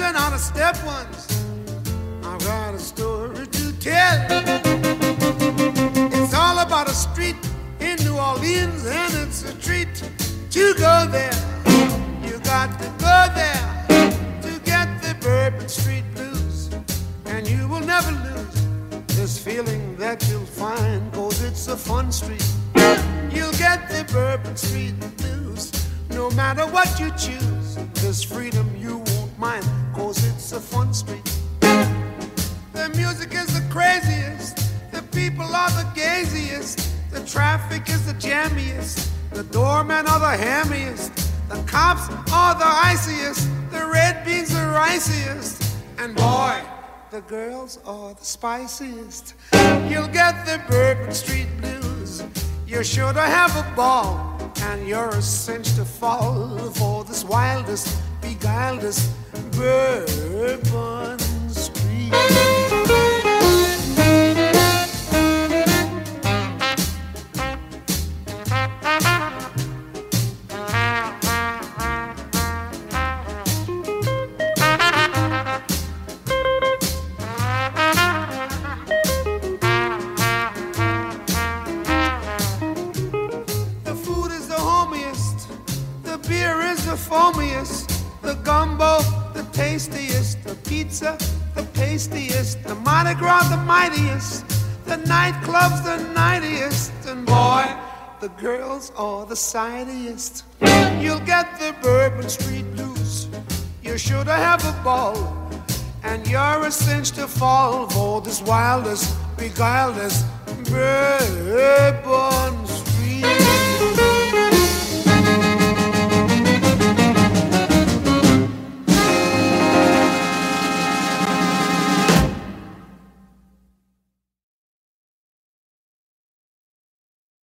dancing on the step once. I've got a story to tell. It's all about a street in New Orleans, and it's a treat to go there. You got to go there to get the Bourbon Street blues, and you will never lose this feeling that you'll find, 'cause it's a fun street. You'll get the Bourbon Street blues no matter what you choose. This freedom you won't mind, 'cause it's a fun street. The music is the craziest, the people are the gaziest, the traffic is the jammiest, the doormen are the hammiest, the cops are the iciest, the red beans the riciest, and boy, the girls are the spiciest. You'll get the Bourbon Street blues. You're sure to have a ball, and you're a cinch to fall for this wildest, beguiledest Bourbon Street. Foamiest, the gumbo, the tastiest, the pizza, the pastiest, the Mardi Gras, the mightiest, the nightclubs, the nightiest, and boy, the girls are the sightiest. You'll get the Bourbon Street blues. You're sure to have a ball, and you're a cinch to fall for this wildest, beguiledest Bourbon